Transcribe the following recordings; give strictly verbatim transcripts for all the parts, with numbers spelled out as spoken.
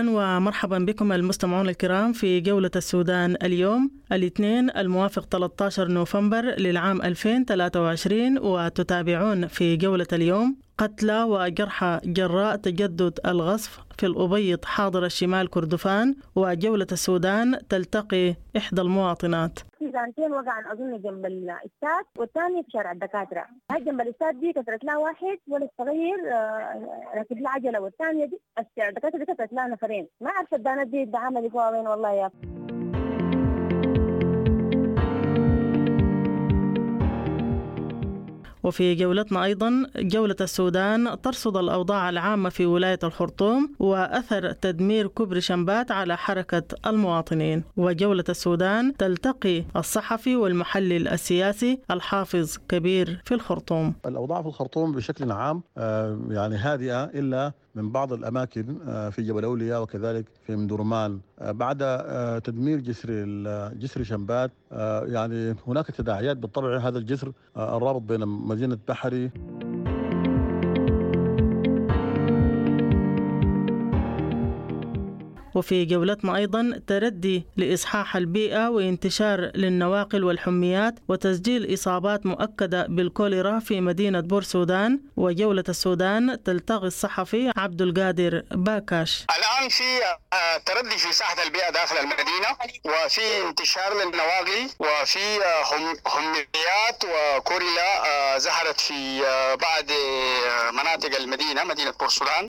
أهلا ومرحبا بكم المستمعون الكرام في جولة السودان اليوم الاثنين الموافق ثلاثة عشر نوفمبر للعام ألفين وثلاثة وعشرين، وتتابعون في جولة اليوم قتلى وجرحى جراء تجدد الغصف في الأبيض حاضر الشمال كردفان، وجولة السودان تلتقي إحدى المواطنات. في زانتين وقع أظن جنب الاستاد والثاني في شارع الدكاترة. هاي جنب الاستاد دي كسرت لها واحد ولد صغير راكب لها عجلة، والثانية دي الشارع الدكاترة دي كسرت لها نفرين. ما أعرف الدانات دي الدعامة دي فيها وين والله يا وفي جولتنا أيضا جولة السودان ترصد الأوضاع العامة في ولاية الخرطوم وأثر تدمير كوبري شمبات على حركة المواطنين، وجولة السودان تلتقي الصحفي والمحلل السياسي الحافظ كبير في الخرطوم. الأوضاع في الخرطوم بشكل عام يعني هادئة إلا من بعض الأماكن في جبل أولياء وكذلك في مدرمان بعد تدمير جسر جسر شمبات. يعني هناك تداعيات بالطبع هذا الجسر الرابط بين مدينة بحري وفي جولتنا أيضا تردي لإصحاح البيئة وانتشار للنواقل والحميات وتسجيل إصابات مؤكدة بالكوليرا في مدينة بورسودان، وجولة السودان تلتقي الصحفي عبد القادر باكاش. الآن في تردي في ساحة البيئة داخل المدينة، وفي انتشار للنواقل، وفي حميات وكوريلا ظهرت في بعض مناطق المدينة مدينة بورسودان.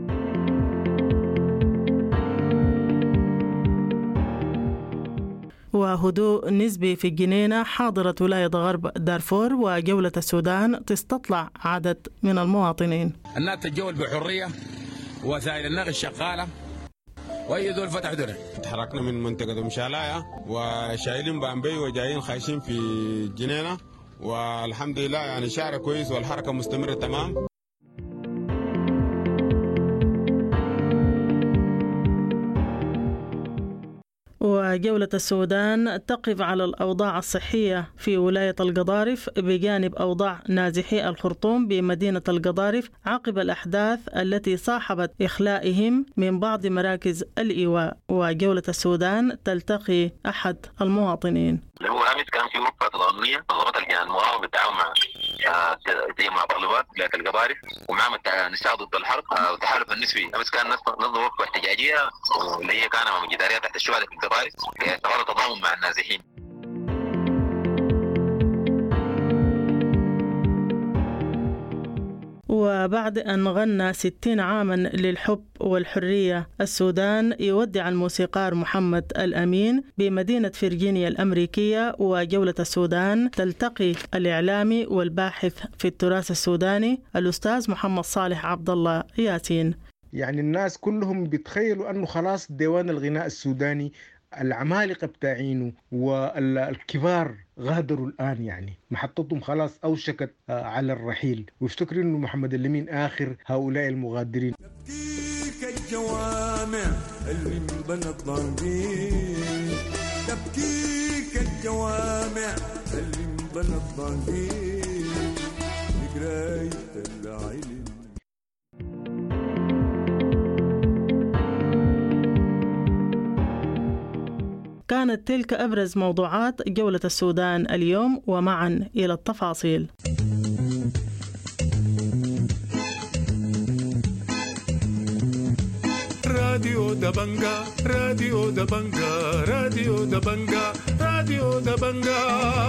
وهدوء نسبي في الجنينة حاضرة ولاية غرب دارفور، وجولة السودان تستطلع عدد من المواطنين. الناس تتجول بحرية، وسائل النقل شغالة، وأي دول فتح دول. تحركنا من منطقة مشالايا وشايلين بامبي وجايين خايشين في الجنينة، والحمد لله يعني شارع كويس والحركة مستمرة تمام. وجولة السودان تقف على الأوضاع الصحية في ولاية القضارف بجانب أوضاع نازحي الخرطوم بمدينة القضارف عقب الأحداث التي صاحبت إخلائهم من بعض مراكز الإيواء. وجولة السودان تلتقي أحد المواطنين. هو أمس كان في وقفة تضامنية نظمتها الجهة المراقبة بالتعاون مع زي مع طالبات ولاية القضارف ومعهد النساء ضد الحرب والتحالف النسوي. أمس كان نظم وقفة احتجاجية واللي هي كان أمام جدارية تحت الشهداء في القضارف كقرار تضامن مع النازحين. وبعد أن غنى ستين عاما للحب والحرية، السودان يودع الموسيقار محمد الأمين بمدينة فرجينيا الأمريكية. وجولة السودان تلتقي الإعلامي والباحث في التراث السوداني الأستاذ محمد صالح عبد الله ياسين. يعني الناس كلهم بيتخيلوا أنه خلاص ديوان الغناء السوداني العمالقة بتاعينه والكبار غادروا الآن، يعني محطتهم خلاص أوشكت على الرحيل، ويفتكروا أنه محمد الأمين آخر هؤلاء المغادرين. تبكيك الجوامع اللي انبنت ضنجين، تبكيك الجوامع اللي انبنت ضنجين بقراية العلم. كانت تلك أبرز موضوعات جولة السودان اليوم، ومعا إلى التفاصيل. راديو دبنجا راديو دبنجا راديو دبنجا راديو دبنجا.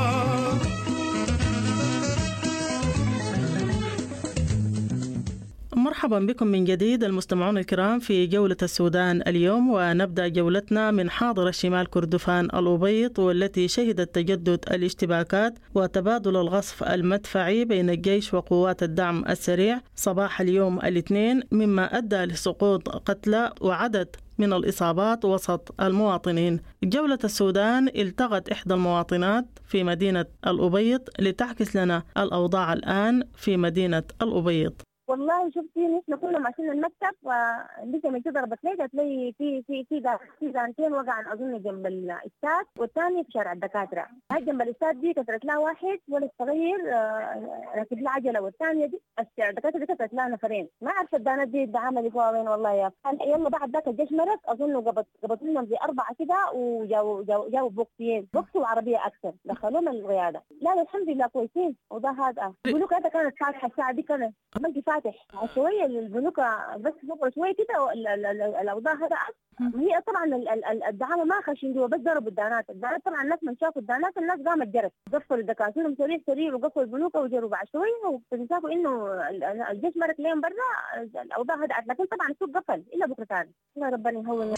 مرحبا بكم من جديد المستمعون الكرام في جولة السودان اليوم، ونبدأ جولتنا من حاضر الشمال كردفان الأبيض، والتي شهدت تجدد الاشتباكات وتبادل الغصف المدفعي بين الجيش وقوات الدعم السريع صباح اليوم الاثنين، مما أدى لسقوط قتلى وعدد من الإصابات وسط المواطنين. جولة السودان التقت إحدى المواطنات في مدينة الأبيض لتعكس لنا الأوضاع الآن في مدينة الأبيض. والله شفتي نحن كنا ماشيين المكتب لسه من ضربت لي قالت لي في في في في زانتين وقعن اظن جنب الاستاد والثاني في شارع الدكاتره. هاي جنب الاستاد دي كسرت لها واحد ولد صغير راكب لها عجله، والثانيه دي الشارع الدكاتره دي كسرت لها نفرين. ما عرفت الدانات دي الدعامه فيها وين والله يا يلا. بعد ذاك الجيش مرق اظن قبض قبض لهم زي اربعه كده وجاوا جاوا جاوا بوكسين بوكس وعربيه اكثر دخلوهم القياده. لا لا الحمد لله كويسين. وده هذا البنوك هذا كانت فاتحه الساعه دي كانت بنكي فاتح شويه البنوك بس فوق شويه كده الاوضاع هذا. هي طبعا الدعامه ما خشين جوا بس ضربوا الدانات. الدانات طبعا الناس من شافوا الدانات الناس قامت جرت قفلوا الدكاتره سريع سريع وقفلوا البنوك وجروا بعد شويه وشافوا انه الجيش مرق لهم برا الاوضاع هذا. لكن طبعا السوق قفل الا بكره ثاني. يا ربنا يهون.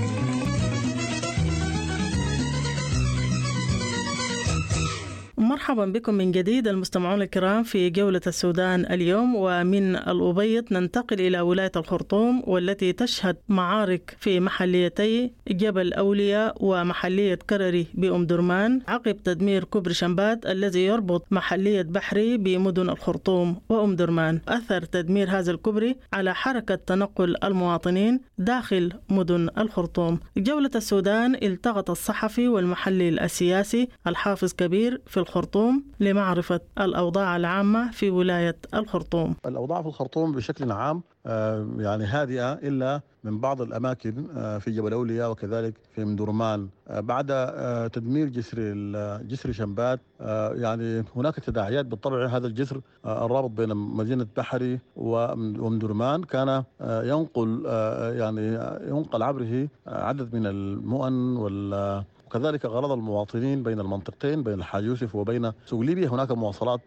مرحبا بكم من جديد المستمعون الكرام في جولة السودان اليوم. ومن الأبيض ننتقل إلى ولاية الخرطوم والتي تشهد معارك في محليتي جبل أولياء ومحلية كرري بأم درمان عقب تدمير كوبري شمبات الذي يربط محلية بحري بمدن الخرطوم وأم درمان. أثر تدمير هذا الكوبري على حركة تنقل المواطنين داخل مدن الخرطوم. جولة السودان التقط الصحفي والمحلل السياسي الحافظ كبير في الخرطوم لمعرفة الأوضاع العامة في ولاية الخرطوم. الأوضاع في الخرطوم بشكل عام يعني هادئة إلا من بعض الأماكن في جبل أولياء وكذلك في أم درمان بعد تدمير جسر جسر شمبات. يعني هناك تداعيات بالطبع. هذا الجسر الرابط بين مدينة بحري وأم درمان كان ينقل يعني ينقل عبره عدد من المؤن وال وكذلك غرض المواطنين بين المنطقتين بين الحاج يوسف وبين سوق ليبيا. هناك مواصلات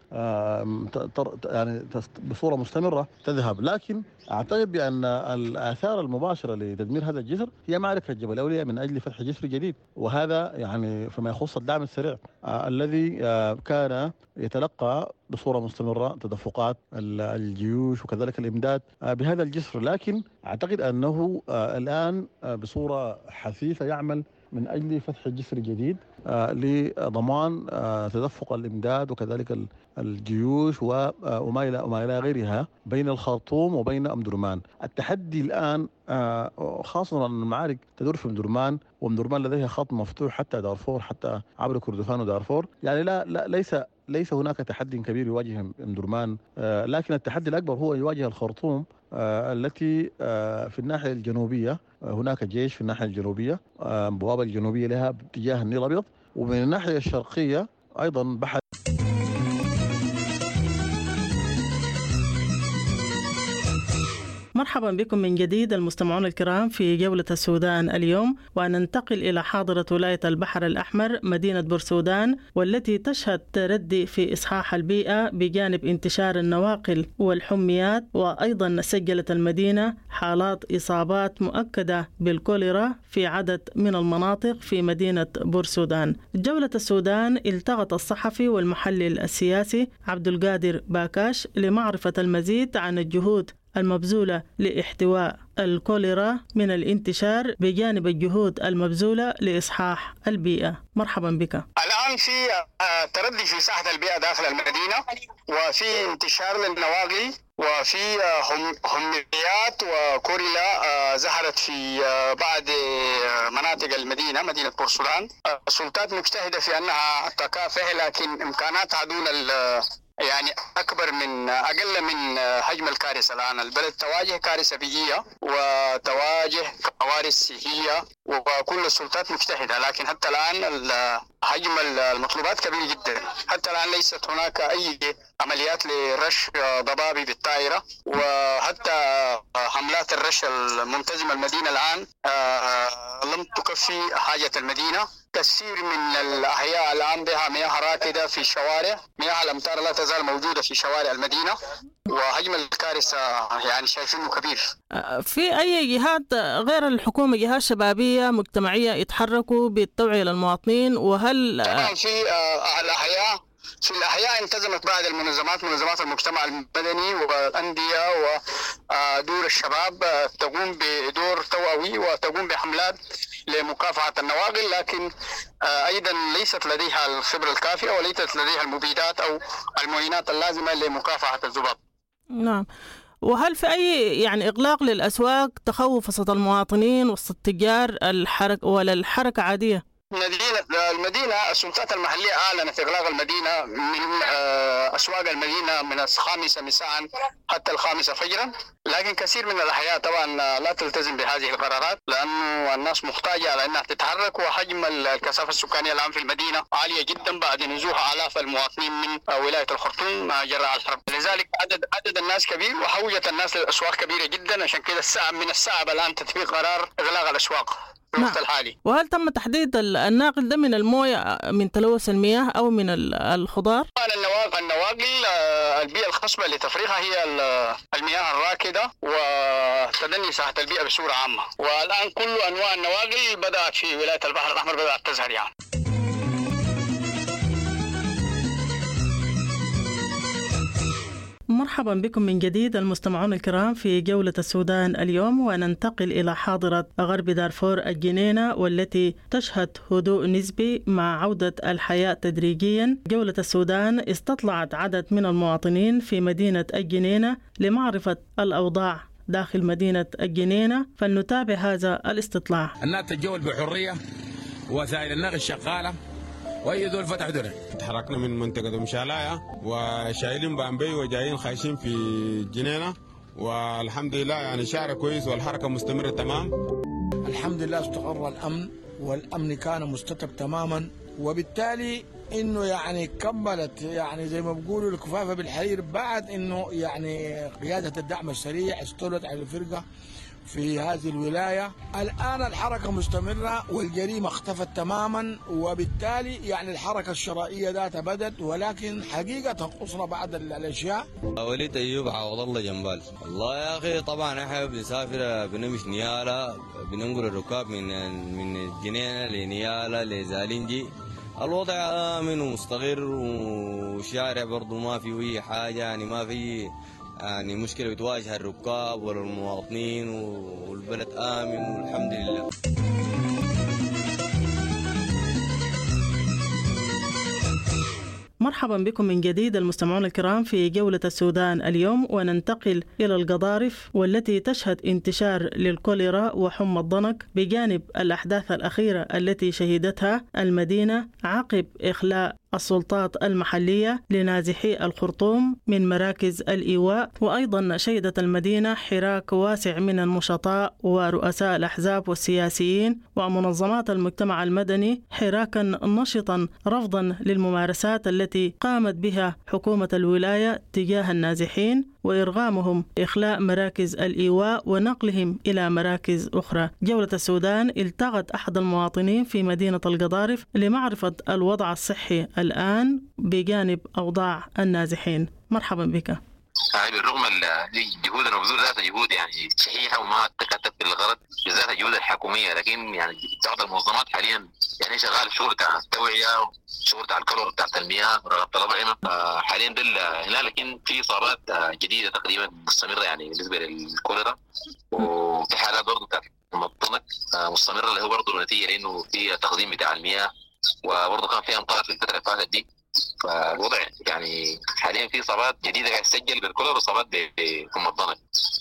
يعني بصورة مستمرة تذهب. لكن أعتقد بأن الآثار المباشرة لتدمير هذا الجسر هي معركة جبل أولياء من أجل فتح جسر جديد. وهذا يعني فيما يخص الدعم السريع الذي كان يتلقى بصورة مستمرة تدفقات الجيوش وكذلك الإمداد بهذا الجسر. لكن أعتقد أنه الآن بصورة حثيثة يعمل من أجل فتح جسر جديد لضمان تدفق الإمداد وكذلك الجيوش وما إلى وما إلى غيرها بين الخرطوم وبين أم درمان. التحدي الآن خاصة أن المعارك تدور في أم درمان، وأم درمان لديها خط مفتوح حتى دارفور حتى عبر كردفان ودارفور. يعني لا, لا ليس ليس هناك تحدي كبير يواجه أم درمان، لكن التحدي الأكبر هو يواجه الخرطوم التي في الناحية الجنوبية هناك جيش في الناحية الجنوبية، بوابة الجنوبية لها باتجاه النيل الأبيض، ومن الناحية الشرقية أيضا بحر. مرحبا بكم من جديد المستمعون الكرام في جولة السودان اليوم. وننتقل إلى حاضرة ولاية البحر الأحمر مدينة بورسودان والتي تشهد تردي في إصحاح البيئة بجانب انتشار النواقل والحميات. وأيضا سجلت المدينة حالات إصابات مؤكدة بالكوليرا في عدد من المناطق في مدينة بورسودان. جولة السودان التقط الصحفي والمحلل السياسي عبد القادر باكاش لمعرفة المزيد عن الجهود المبذولة لاحتواء الكوليرا من الانتشار بجانب الجهود المبذولة لإصحاح البيئة. مرحبا بك. الآن في تردي في ساحة البيئة داخل المدينة، وفي انتشار للنواقل، وفي هميات وكوريلا ظهرت في بعض مناطق المدينة مدينة بورسودان. السلطات مجتهدة في أنها تكافح، لكن إمكاناتها دون يعني أكبر من أقل من حجم الكارثة. الآن البلد تواجه كارثة بيئية وتواجه كوارث صحية، وكل السلطات مجتهدة، لكن حتى الآن حجم المطلوبات كبير جدا. حتى الآن ليست هناك أي عمليات لرش ضبابي بالطائرة، وحتى حملات الرش المنتظمة المدينة الآن لم تكفي حاجة المدينة. كثير من الأحياء الآن بها مياه راكدة في الشوارع، مياه الأمطار لا تزال موجودة في شوارع المدينة، وحجم الكارثة يعني شايفينه كبير. في أي جهات غير الحكومة، جهات شبابية مجتمعية يتحركوا بالتوعية للمواطنين؟ وهل طبعا في الأحياء في الأحياء انتظمت بعض المنظمات منظمات المجتمع المدني والأندية ودور الشباب تقوم بدور توعوي وتقوم بحملات لمكافحة النواقل، لكن أيضا ليست لديها الخبرة الكافية وليست لديها المبيدات أو المعينات اللازمة لمكافحة الذباب. نعم. وهل في أي يعني إغلاق للأسواق تخوف وسط المواطنين وسط التجار الحركة ولا الحركة عادية؟ مدينة المدينة السلطات المحلية أعلنت إغلاق المدينة من أسواق المدينة من الخامسة مساء حتى الخامسة فجرا، لكن كثير من الأحياء طبعا لا تلتزم بهذه القرارات لأنه الناس محتاجة على أنها تتحرك، وحجم الكثافة السكانية الآن في المدينة عالية جدا بعد نزوح آلاف المواطنين من ولاية الخرطوم جراء الحرب، لذلك عدد عدد الناس كبير وحوجة الناس للأسواق كبيرة جدا، عشان كده الساعة من الصعب الآن تطبيق قرار إغلاق الأسواق في الوقت الحالي. وهل تم تحديد الناقل ده من المويه من تلوث المياه او من الخضار؟ النواقل النواقل البيئه الخصبه لتفريغها هي المياه الراكده وتدني ساحه البيئه بصوره عامه، والان كل انواع النواقل بدات في ولايه البحر الاحمر بدات تظهر يعني. مرحبا بكم من جديد المستمعون الكرام في جولة السودان اليوم، وننتقل إلى حاضرة غرب دارفور الجنينة والتي تشهد هدوء نسبي مع عودة الحياة تدريجيا. جولة السودان استطلعت عدد من المواطنين في مدينة الجنينة لمعرفة الأوضاع داخل مدينة الجنينة، فلنتابع هذا الاستطلاع. الناس تتجول بحرية، وسائل النقل شغالة، واي دول فتحوا دول. تحركنا من منطقة مشالايا وشايلين بامبي وجايين خايشين في جنينة، والحمد لله يعني شارع كويس والحركة مستمرة تمام. الحمد لله استقر الأمن، والأمن كان مستتب تماما، وبالتالي انه يعني كملت يعني زي ما بيقولوا الكفافة بالحرير بعد انه يعني قيادة الدعم السريع استولت على الفرقة في هذه الولاية. الآن الحركة مستمرة والجريمة اختفت تماما، وبالتالي يعني الحركة الشرائية ذاتها بدت، ولكن حقيقة تنقصنا بعض الأشياء. وليد أيوب عوض الله جنبال. والله يا أخي طبعا احنا بنسافر بنمشي نيالا، بننقل الركاب من من الجنينة لنيالا لزالنجي. الوضع آمن ومستقر، وشارع برضو ما في أي حاجة، يعني ما في يعني مشكلة بتواجه الركاب والمواطنين، والبلد آمن والحمد لله. مرحبا بكم من جديد المستمعون الكرام في جولة السودان اليوم، وننتقل إلى القضارف والتي تشهد انتشار للكوليرا وحمى الضنك بجانب الأحداث الأخيرة التي شهدتها المدينة عقب إخلاء السلطات المحلية لنازحي الخرطوم من مراكز الإيواء. وأيضا شهدت المدينة حراك واسع من النشطاء ورؤساء الأحزاب والسياسيين ومنظمات المجتمع المدني، حراكا نشطا رفضا للممارسات التي قامت بها حكومة الولاية تجاه النازحين وإرغامهم إخلاء مراكز الإيواء ونقلهم إلى مراكز أخرى. جولة السودان التقت أحد المواطنين في مدينة القضارف لمعرفة الوضع الصحي الآن بجانب أوضاع النازحين. مرحبا بك. هاي بالرغم الجهود المبذولة ذاتها جهود يعني صحيحة وما تكتب بالغرض بذاتها جهود الحكومية، لكن يعني بعض المنظمات حاليا يعني شغال شغل بتاع التوعية، شغل بتاع الكلور بتاع التنمية رغبة الأطعمة حاليا دل هنا، لكن في إصابات جديدة تقريبا مستمرة يعني بالنسبة للكوليرا، وفي حالات برضه بتاعت الضنك مستمرة اللي هو برضه نتيجة لأنه في تقديم بتاع المياه، وبرضه كان في أمطار في الفترة اللي فاتت دي. فالوضع يعني حاليا في اصابات جديده قاعد تسجل بالكولر واصابات بحمى الضنك.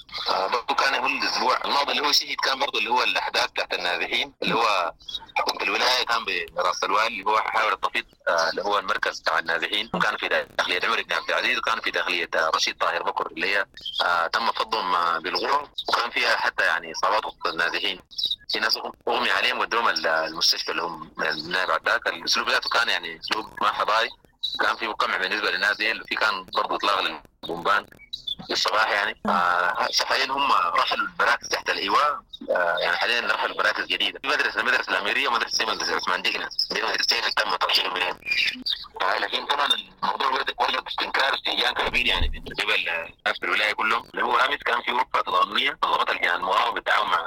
برضه كان يقول الاسبوع الماضي اللي هو شهد كان برضه اللي هو الاحداث تحت النازحين اللي هو حكومه الولايه كان براس الوالي اللي هو حاول التفيض اللي هو المركز تبع النازحين، وكان في داخليه عمر بن عبد العزيز، وكان في داخليه رشيد طاهر بكر اللي هي تم فضهم بالغرة، وكان فيها حتى يعني اصابات وسط النازحين. في ناس اغمي عليهم ودوهم المستشفى اللي هم من بعد ذاك. الاسلوب ذاته كان يعني اسلوب ما حضاري، كان في مقمع بالنسبه للناس دي، في كان برضه اطلاق للبومبان في الصباح يعني. آه حاليا هم رحلوا المراكز تحت الايواء، آه يعني حاليا رحلوا مراكز جديده، في مدرسه المدرسه الاميريه ومدرسه مدرسه عثمان ديقنا، دي مدرستين تم ترحيلهم منهم. آه لكن طبعا الموضوع ولد استنكار استهجان كبير يعني من قبل ناس في الولايه كلهم. اللي هو امس كان في وقفه تضامنيه نظمت لجان المقاومه بالتعاون مع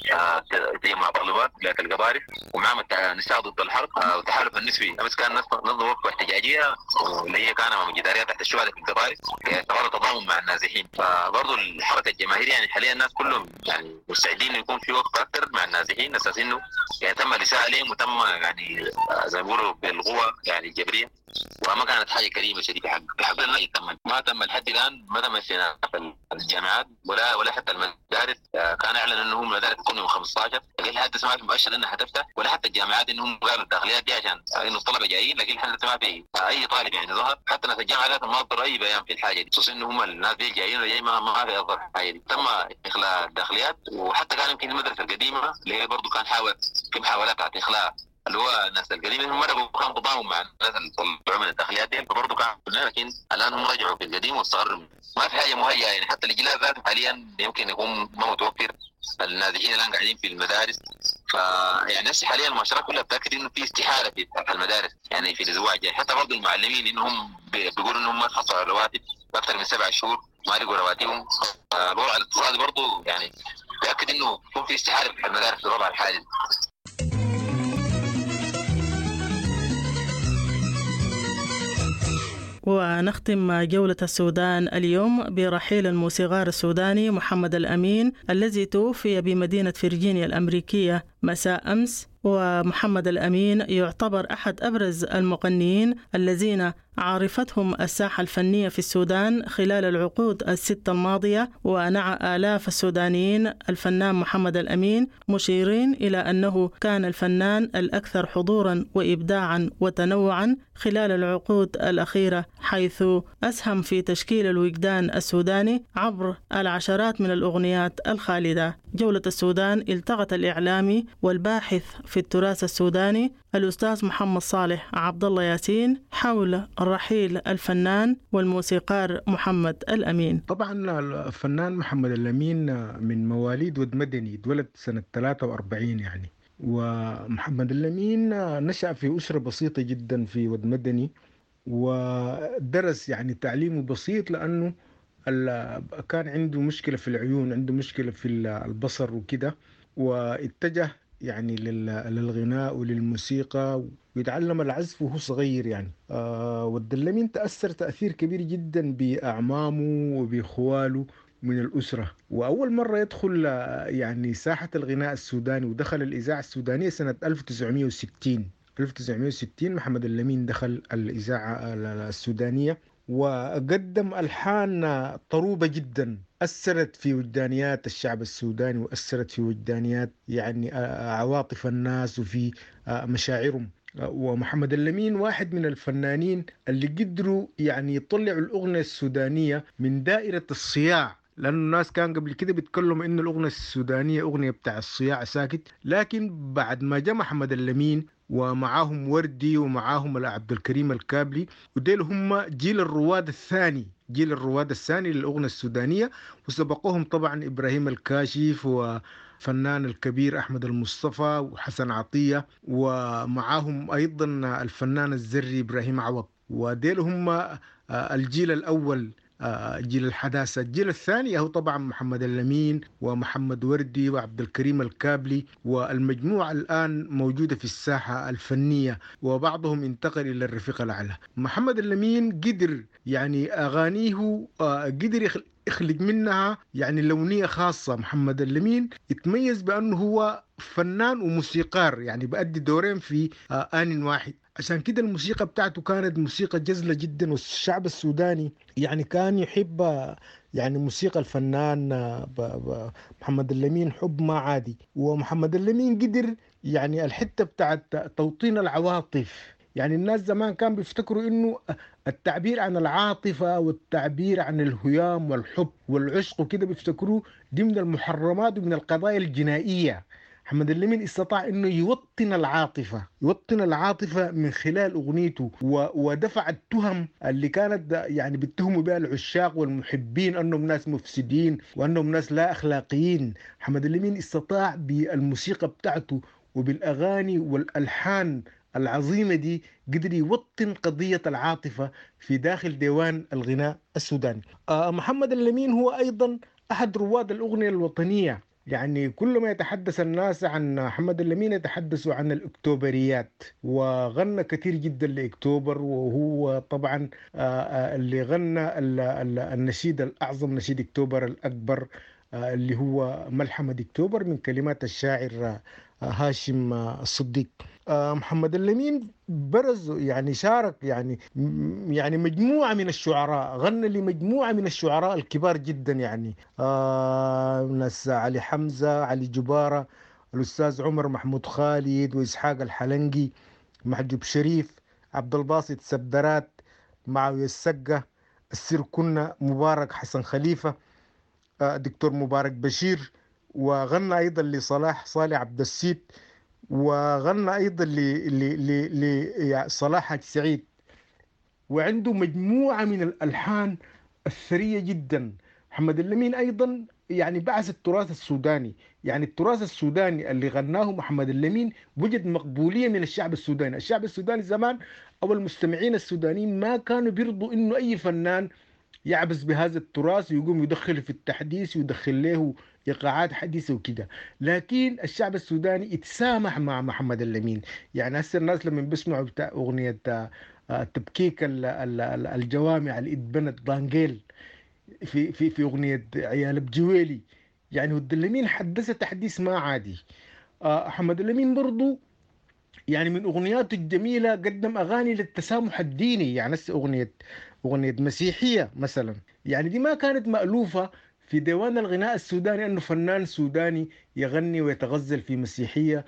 تجمع طالبات ولايه القبارف ومعهم نساء ضد الحرب آه والتحالف النسبي. امس كان نظم وقفه احتجاجيه اللي هي كان امام جداريه تحت الشهداء في القبارف كيعتبروا تضامن مع النازحين. فبرضه الحركه الجماهيريه يعني حاليا الناس كلهم يعني مستعدين يكون في وقفه اكثر مع النازحين، اساس انه يعني تم الاساءه لهم وتم يعني زي ما بيقولوا بالقوه يعني الجبريه وما كانت حاجه كريمه شديده حق بحق الله تم ما تم لحد الان ما تم استئناف الجامعات ولا ولا حتى المدارس. كان اعلن انه المدارس تكون يوم خمسة عشر لكن لحد ما في مؤشر انها حتفتح ولا حتى الجامعات انهم قالوا الداخليات دي عشان انه الطلبه جايين لكن لحد ما في اي طالب يعني ظهر. حتى ناس الجامعه ذاتهم ما اضطروا اي بيان في الحاجه دي خصوصا انه هم الناس دي جايين وجاي ما ما في اظهر الحاجه دي. تم اخلاء الداخليات وحتى كان يمكن المدرسه القديمه اللي هي برضه كان حاول في محاولات على اخلاء اللي هو الناس القديمين هم رجعوا كانوا تضامن مع الناس اللي طلعوا من الداخليات دي فبرضه كانوا لكن الان هم رجعوا في القديم واستقروا. ما في حاجه مهيئه يعني حتى الاجلاء ذاته حاليا يمكن يكون ما متوفر. النازحين الان قاعدين في المدارس فيعني هسه حاليا المؤشرات كلها بتاكد انه في استحاله في المدارس يعني في الاسبوع الجاي. حتى برضه المعلمين انهم بيقولوا انهم ما حصلوا على رواتب اكثر من سبع شهور ما لقوا رواتبهم. الوضع الاقتصادي برضه يعني بياكد انه يكون في استحاله في المدارس في الوضع الحالي. ونختم جولة السودان اليوم برحيل الموسيقار السوداني محمد الأمين الذي توفي بمدينة فرجينيا الأمريكية مساء أمس. ومحمد الأمين يعتبر أحد أبرز المغنيين الذين عرفتهم الساحة الفنية في السودان خلال العقود الستة الماضية. ونعى آلاف السودانيين الفنان محمد الأمين مشيرين إلى أنه كان الفنان الأكثر حضوراً وإبداعاً وتنوعاً خلال العقود الأخيرة حيث أسهم في تشكيل الوجدان السوداني عبر العشرات من الأغنيات الخالدة. جولة السودان التقت الإعلامي والباحث في التراث السوداني الأستاذ محمد صالح عبد الله ياسين حول رحيل الفنان والموسيقار محمد الأمين. طبعا الفنان محمد الأمين من مواليد ود مدني اتولد سنة ثلاثة وأربعين يعني. ومحمد الأمين نشأ في أسرة بسيطة جدا في ود مدني ودرس يعني تعليمه بسيط لأنه كان عنده مشكلة في العيون عنده مشكلة في البصر وكده واتجه يعني للغناء وللموسيقى ويتعلم العزف وهو صغير يعني. آه ود الأمين تأثر تأثير كبير جدا بأعمامه وبخواله من الأسرة. وأول مرة يدخل يعني ساحة الغناء السوداني ودخل الإذاعة السودانية سنة ألف وتسعمائة وستين. ألف وتسعمائة وستين محمد الأمين دخل الإذاعة السودانية وقدم ألحان طروبة جدا أثرت في وجدانيات الشعب السوداني وأثرت في وجدانيات يعني عواطف الناس وفي مشاعرهم. ومحمد الأمين واحد من الفنانين اللي قدروا يعني يطلعوا الأغنية السودانية من دائرة الصياع لأن الناس كان قبل كده بيتكلموا إن الأغنية السودانية أغنية بتاع الصياع ساكت. لكن بعد ما جاء محمد الأمين ومعاهم وردي ومعاهم عبد الكريم الكابلي وديل هم جيل الرواد الثاني جيل الرواد الثاني للأغنية السودانية وسبقوهم طبعا إبراهيم الكاشف وفنان الكبير أحمد المصطفى وحسن عطية ومعاهم أيضا الفنان الزري إبراهيم عوض. وديل هم الجيل الأول جيل الحداثة. الجيل الثاني هو طبعا محمد الأمين ومحمد وردي وعبد الكريم الكابلي والمجموعة الآن موجودة في الساحة الفنية وبعضهم انتقل إلى الرفيق الأعلى. محمد الأمين قدر يعني أغانيه قدر يخلق منها يعني لونية خاصة. محمد الأمين يتميز بأنه هو فنان وموسيقار يعني بأدي دورين في آن واحد. عشان كده الموسيقى بتاعته كانت موسيقى جزلة جدا والشعب السوداني يعني كان يحب يعني موسيقى الفنان محمد الأمين حب ما عادي. ومحمد الأمين قدر يعني الحتة بتاعت توطين العواطف يعني الناس زمان كان بيفتكروا إنه التعبير عن العاطفة والتعبير عن الهيام والحب والعشق وكده بيفتكروه دي من المحرمات ومن القضايا الجنائية. محمد الأمين استطاع إنه يوطن العاطفة يوطن العاطفة من خلال أغنيته ودفع التهم اللي كانت يعني بيتهموا بها العشاق والمحبين أنهم ناس مفسدين وأنهم ناس لا أخلاقيين. محمد الأمين استطاع بالموسيقى بتاعته وبالأغاني والألحان العظيمة دي قدر يوطن قضية العاطفة في داخل ديوان الغناء السوداني. آه محمد الأمين هو أيضا أحد رواد الأغنية الوطنية يعني كل ما يتحدث الناس عن محمد الأمين يتحدثوا عن الأكتوبريات وغنى كثير جدا لأكتوبر وهو طبعا اللي غنى النشيد الأعظم نشيد أكتوبر الأكبر اللي هو ملحمة أكتوبر من كلمات الشاعر هاشم الصديق. محمد اللمين برز يعني شارك يعني يعني مجموعة من الشعراء، غنى لمجموعة من الشعراء الكبار جدا يعني آه ناس علي حمزة، علي جبارة، الأستاذ عمر محمود خالد، وإسحاق الحلنقي، محجوب شريف، عبد الباسط سبدرات، معاوية السقة، السير كنا، مبارك حسن خليفة، آه دكتور مبارك بشير، وغنى أيضا لصلاح صالح عبد السيد، وغنى أيضا لصلاح حاج سعيد. وعنده مجموعة من الألحان الثرية جدا. محمد اللمين أيضا يعني بعث التراث السوداني، يعني التراث السوداني اللي غناه محمد اللمين وجد مقبولية من الشعب السوداني. الشعب السوداني زمان أو المستمعين السودانيين ما كانوا بيرضوا إنه أي فنان يعبس بهذا التراث ويقوم يدخل في التحديث ويدخل له إيقاعات حديثة وكده، لكن الشعب السوداني اتسامح مع محمد اللمين. يعني هسه الناس لما بيسمعوا بتاع أغنية تبكيك الجوامع اللي اتبنت بانجيل في في في أغنية عيال بجويلي، يعني ود اللمين حدث تحديث ما عادي. محمد اللمين برضو يعني من أغنياته الجميلة قدم أغاني للتسامح الديني، يعني هسه أغنية أغنية مسيحية مثلا، يعني دي ما كانت مألوفة في ديوان الغناء السوداني أنه فنان سوداني يغني ويتغزل في مسيحية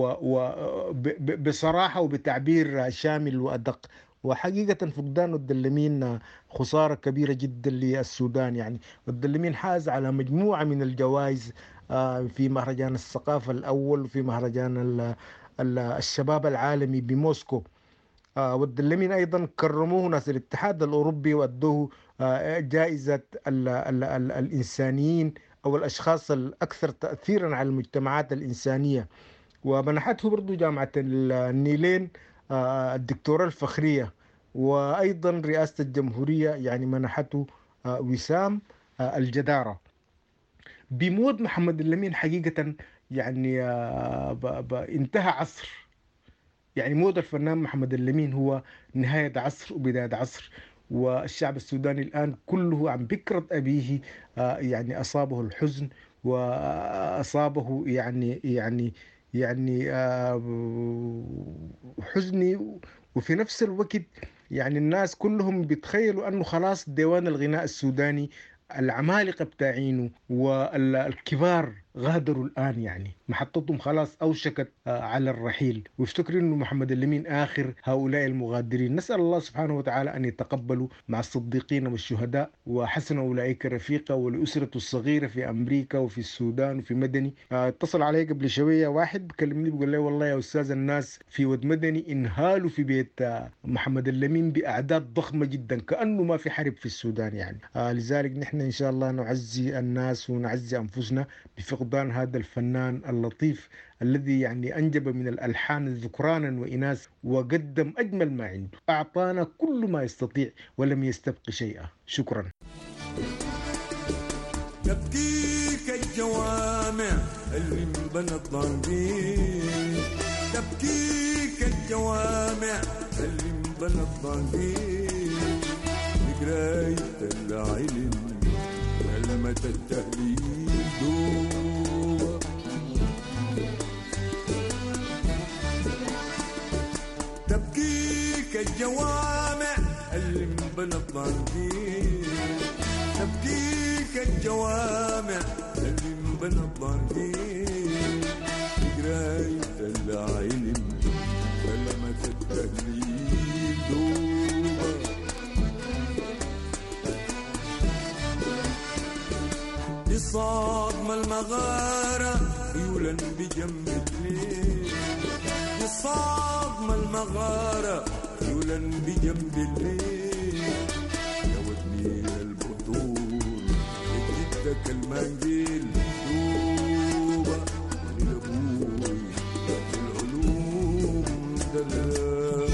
وبصراحة وبتعبير شامل وأدق. وحقيقة فقدان ود اللمين خسارة كبيرة جدا للسودان. يعني ود اللمين حاز على مجموعة من الجوائز في مهرجان الثقافة الأول وفي مهرجان الشباب العالمي بموسكو. ود اللمين أيضا كرموه ناس الاتحاد الأوروبي وأدوه جائزة ال ال ال الإنسانيين أو الأشخاص الأكثر تأثيرا على المجتمعات الإنسانية. ومنحته برضو جامعة النيلين الدكتوراه الفخرية، وأيضا رئاسة الجمهورية يعني منحته وسام الجدارة. بموت محمد اللمين حقيقة يعني انتهى عصر، يعني موت الفنان محمد اللمين هو نهاية عصر وبداية عصر، والشعب السوداني الآن كله عن بكرة أبيه يعني أصابه الحزن وأصابه يعني يعني يعني حزني، وفي نفس الوقت يعني الناس كلهم بيتخيلوا أنه خلاص ديوان الغناء السوداني العمالقة بتاعينه والكبار غادروا الآن، يعني محطتهم خلاص أوشكت على الرحيل، ويفتكروا أنه محمد اللمين آخر هؤلاء المغادرين. نسأل الله سبحانه وتعالى أن يتقبلوا مع الصديقين والشهداء وحسن أولئك رفيقا، ولأسرته الصغيرة في أمريكا وفي السودان وفي مدني. اتصل علي قبل شوية واحد بكلمني بيقول لي والله يا أستاذ الناس في ود مدني انهالوا في بيت محمد اللمين بأعداد ضخمة جدا كأنه ما في حرب في السودان يعني. لذلك نحن إن شاء الله نعزي الناس ونعزي أنفسنا بفقدان هذا الفنان اللطيف الذي يعني أنجب من الألحان ذكرانا وإناث وقدم أجمل ما عنده، أعطانا كل ما يستطيع ولم يستبق شيئا. شكرا. تبكيك الجوامع اللي انبنت ضانقين، تبكيك الجوامع اللي انبنت ضانقين، بقراية العلم كلمة التهليل دوبة، تبكيك الجوامع اللي انبنت ضانقين، تبكيك الجوامع اللي انبنت ضانقين، بقراية العلم كلمة التهليل دوبة، بصادم المغارة خيولا بجنب الليل، بصادم المغارة خيولا بجنب الليل، يا ودني البطول جدك المنجيل دوبة لأبوي العلوم دلال.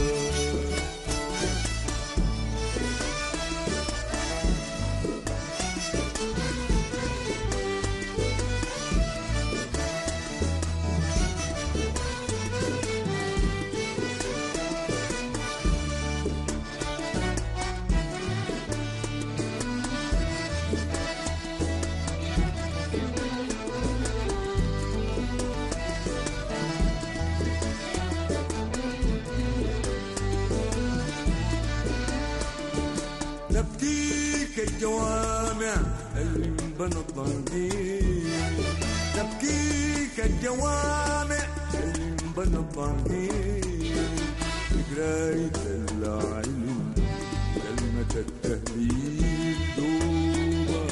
تبكيك الجوامع اللي انبنى الضنجين، تبكيك الجوامع اللي انبنى الضنجين، بقراية العلم كلمة التهليل دوبة،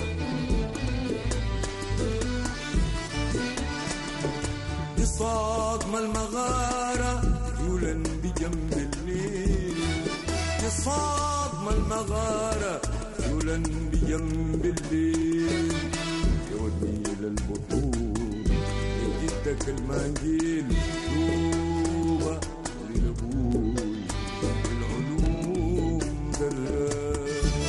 دي صادمة المغارة يولا بجنب الليل، دي صادمة المغارة يولا بجنب الليل، يودني للبطول جدك المنجيل دوبة للأبوي العلوم دلال.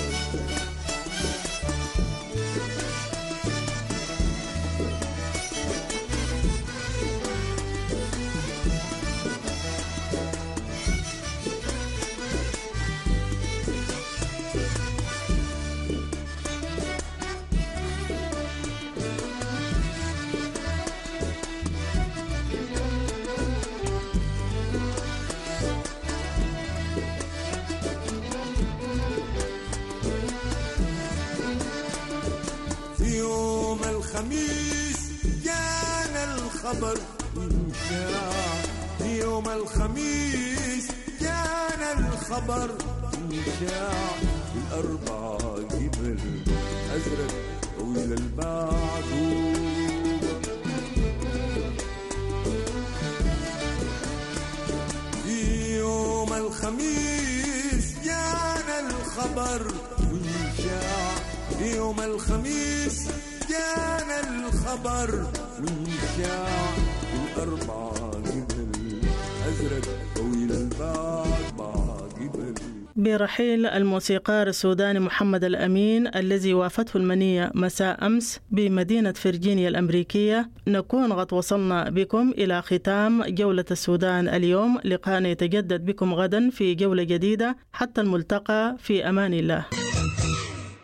الخميس جانا الخبر انشاع، في يوم الخميس جانا الخبر انشاع، الأربعة جبل أزرق طويل البعدوبة، في يوم الخميس جانا الخبر انشاع، في يوم الخميس جانا الخبر وانشاع، الأربعة جبل أزرق طويل البعد جبل. برحيل الموسيقار السوداني محمد الأمين الذي وافته المنية مساء أمس بمدينة فرجينيا الأمريكية، نكون قد وصلنا بكم إلى ختام جولة السودان اليوم. لقاءنا يتجدد بكم غدا في جولة جديدة، حتى الملتقى، في أمان الله.